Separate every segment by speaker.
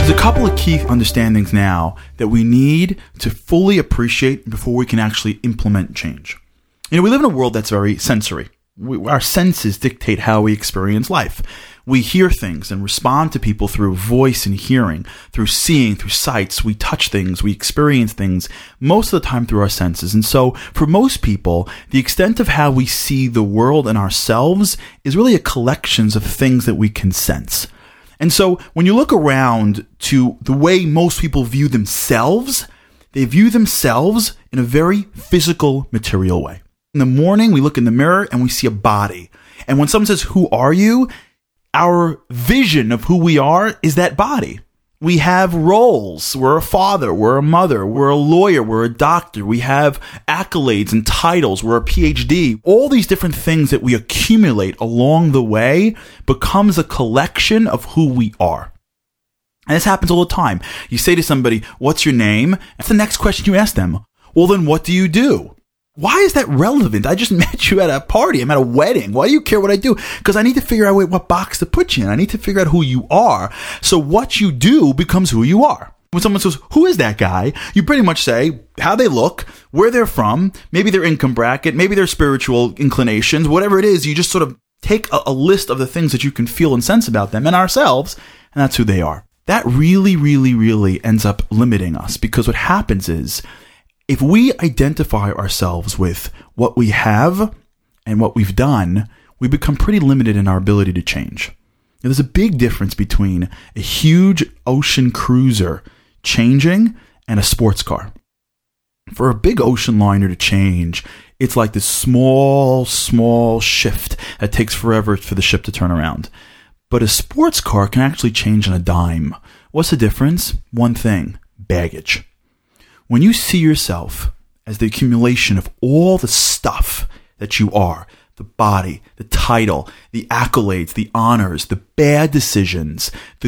Speaker 1: There's a couple of key understandings now that we need to fully appreciate before we can actually implement change. We live in a world that's very sensory. Our senses dictate how we experience life. We hear things and respond to people through voice and hearing, through seeing, through sights. We touch things, we experience things most of the time through our senses. And so for most people, the extent of how we see the world and ourselves is really a collection of things that we can sense. And so when you look around to the way most people view themselves, they view themselves in a very physical, material way. In the morning, we look in the mirror and we see a body. And when someone says, "Who are you?" our vision of who we are is that body. We have roles. We're a father. We're a mother. We're a lawyer. We're a doctor. We have accolades and titles. We're a PhD. All these different things that we accumulate along the way becomes a collection of who we are. And this happens all the time. You say to somebody, "What's your name?" That's the next question you ask them. "Well, then what do you do?" Why is that relevant? I just met you at a party. I'm at a wedding. Why do you care what I do? Because I need to figure out what box to put you in. I need to figure out who you are. So what you do becomes who you are. When someone says, "Who is that guy?" you pretty much say how they look, where they're from, maybe their income bracket, maybe their spiritual inclinations, whatever it is. You just sort of take a list of the things that you can feel and sense about them and ourselves, and that's who they are. That really, really, really ends up limiting us, because what happens is, if we identify ourselves with what we have and what we've done, we become pretty limited in our ability to change. Now, there's a big difference between a huge ocean cruiser changing and a sports car. For a big ocean liner to change, it's like this small shift that takes forever for the ship to turn around. But a sports car can actually change on a dime. What's the difference? One thing: baggage. When you see yourself as the accumulation of all the stuff that you are, the body, the title, the accolades, the honors, the bad decisions, the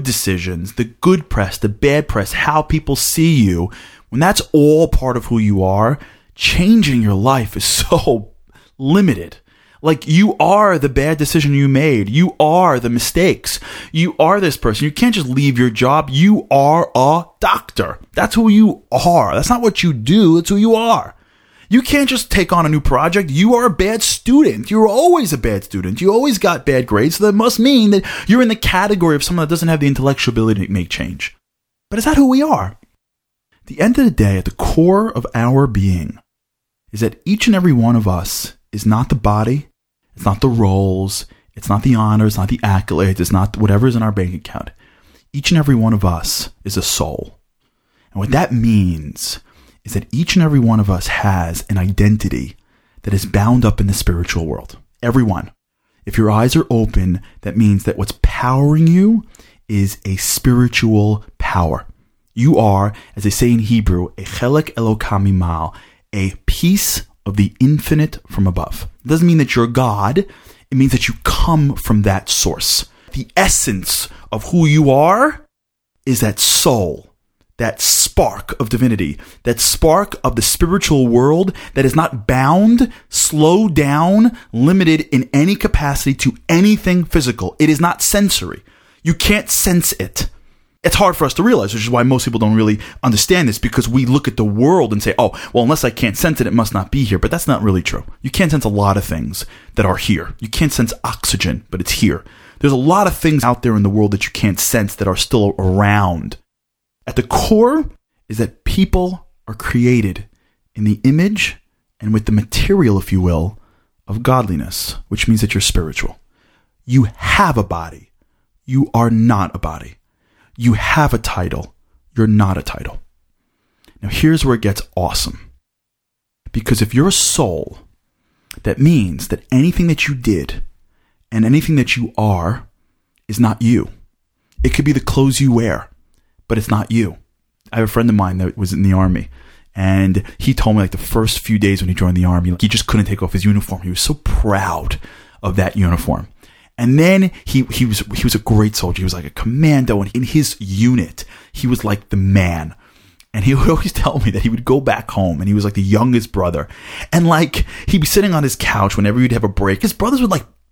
Speaker 1: good press, the bad press, how people see you, when that's all part of who you are, changing your life is so limited. Like, you are the bad decision you made. You are the mistakes. You are this person. You can't just leave your job. You are a doctor. That's who you are. That's not what you do. It's who you are. You can't just take on a new project. You are a bad student. You're always a bad student. You always got bad grades. So that must mean that you're in the category of someone that doesn't have the intellectual ability to make change. But is that who we are? At the end of the day, at the core of our being, is that each and every one of us is not the body, it's not the roles, it's not the honors, it's not the accolades, it's not whatever's in our bank account. Each and every one of us is a soul. And what that means is that each and every one of us has an identity that is bound up in the spiritual world. Everyone. If your eyes are open, that means that what's powering you is a spiritual power. You are, as they say in Hebrew, a chelek Elokah mimal, a piece of the infinite from above. It doesn't mean that you're God. It means that you come from that source. The essence of who you are is that soul, that spark of divinity, that spark of the spiritual world that is not bound, slowed down, limited in any capacity to anything physical. It is not sensory. You can't sense it. It's hard for us to realize, which is why most people don't really understand this, because we look at the world and say, "Oh, well, unless I can't sense it, it must not be here." But that's not really true. You can't sense a lot of things that are here. You can't sense oxygen, but it's here. There's a lot of things out there in the world that you can't sense that are still around. At the core is that people are created in the image and with the material, if you will, of godliness, which means that you're spiritual. You have a body. You are not a body. You have a title. You're not a title. Now, here's where it gets awesome. Because if you're a soul, that means that anything that you did and anything that you are is not you. It could be the clothes you wear, but it's not you. I have a friend of mine that was in the army, and he told me, like, the first few days when he joined the army, he just couldn't take off his uniform. He was so proud of that uniform. And then he was a great soldier. He was like a commando, and in his unit, he was like the man. And he would always tell me that he would go back home, and he was like the youngest brother. And like, he'd be sitting on his couch whenever he'd have a break. His brothers would like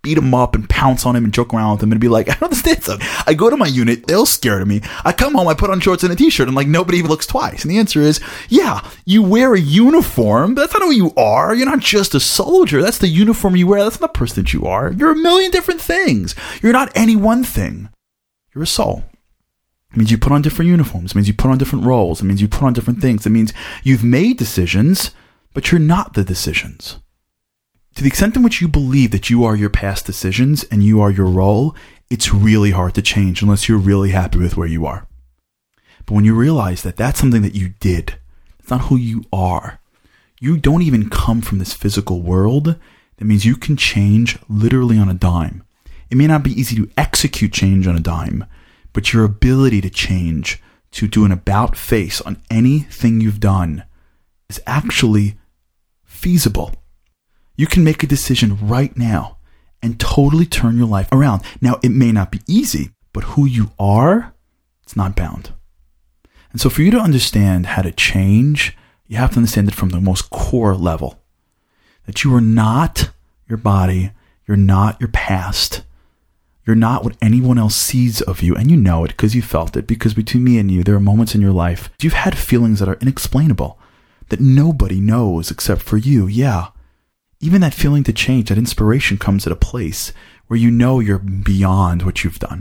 Speaker 1: beat him up and pounce on him and joke around with him and be like, I don't understand something. I go to my unit, they're all scared of me. I come home, I put on shorts and a t-shirt, and like nobody even looks twice. And the answer is, yeah, you wear a uniform, but that's not who you are. You're not just a soldier. That's the uniform you wear. That's not the person that you are. You're a million different things. You're not any one thing. You're a soul. It means you put on different uniforms. It means you put on different roles. It means you put on different things. It means you've made decisions, but you're not the decisions. To the extent in which you believe that you are your past decisions and you are your role, it's really hard to change unless you're really happy with where you are. But when you realize that that's something that you did, it's not who you are. You don't even come from this physical world. That means you can change literally on a dime. It may not be easy to execute change on a dime, but your ability to change, to do an about face on anything you've done, is actually feasible. You can make a decision right now and totally turn your life around. Now, it may not be easy, but who you are, it's not bound. And so for you to understand how to change, you have to understand it from the most core level. That you are not your body, you're not your past, you're not what anyone else sees of you, and you know it because you felt it, because between me and you, there are moments in your life you've had feelings that are inexplainable, that nobody knows except for you. Yeah. Even that feeling to change, that inspiration comes at a place where you know you're beyond what you've done.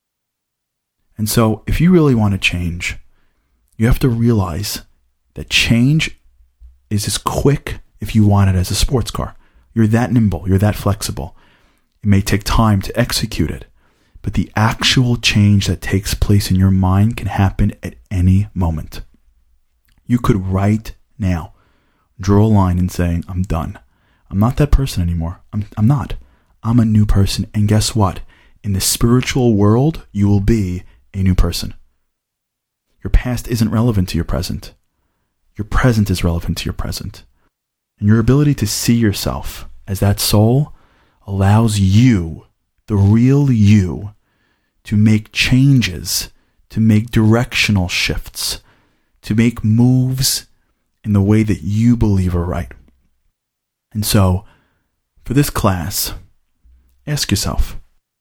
Speaker 1: And so if you really want to change, you have to realize that change is as quick if you want it as a sports car. You're that nimble. You're that flexible. It may take time to execute it, but the actual change that takes place in your mind can happen at any moment. You could right now draw a line and say, I'm done. I'm not that person anymore. I'm not. I'm a new person. And guess what? In the spiritual world, you will be a new person. Your past isn't relevant to your present. Your present is relevant to your present. And your ability to see yourself as that soul allows you, the real you, to make changes, to make directional shifts, to make moves in the way that you believe are right. And so, for this class, ask yourself,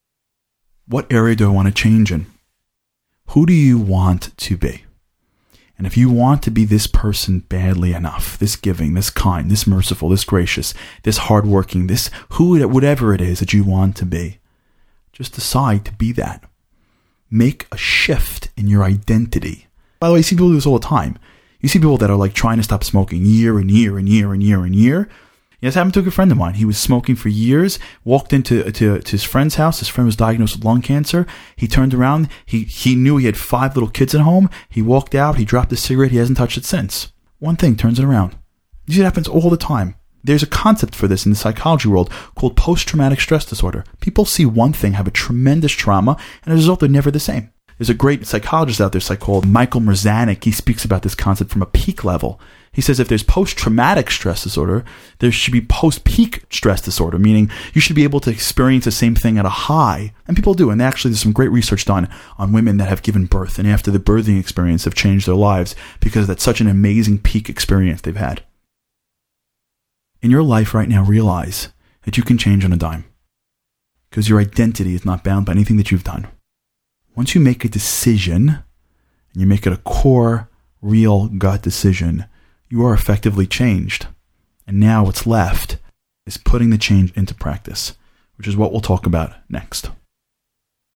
Speaker 1: what area do I want to change in? Who do you want to be? And if you want to be this person badly enough, this giving, this kind, this merciful, this gracious, this hardworking, this whatever it is that you want to be, just decide to be that. Make a shift in your identity. By the way, you see people do this all the time. You see people that are like trying to stop smoking year and year and year and year and year. Yes, happened to a good friend of mine. He was smoking for years, walked into his friend's house. His friend was diagnosed with lung cancer. He turned around. He knew he had 5 little kids at home. He walked out. He dropped his cigarette. He hasn't touched it since. One thing turns it around. You see, it happens all the time. There's a concept for this in the psychology world called post-traumatic stress disorder. People see one thing, have a tremendous trauma, and as a result, they're never the same. There's a great psychologist out there called Michael Merzanik. He speaks about this concept from a peak level. He says if there's post-traumatic stress disorder, there should be post-peak stress disorder, meaning you should be able to experience the same thing at a high. And people do. And actually, there's some great research done on women that have given birth and after the birthing experience have changed their lives because that's such an amazing peak experience they've had. In your life right now, realize that you can change on a dime because your identity is not bound by anything that you've done. Once you make a decision and you make it a core, real gut decision, you are effectively changed. And now what's left is putting the change into practice, which is what we'll talk about next.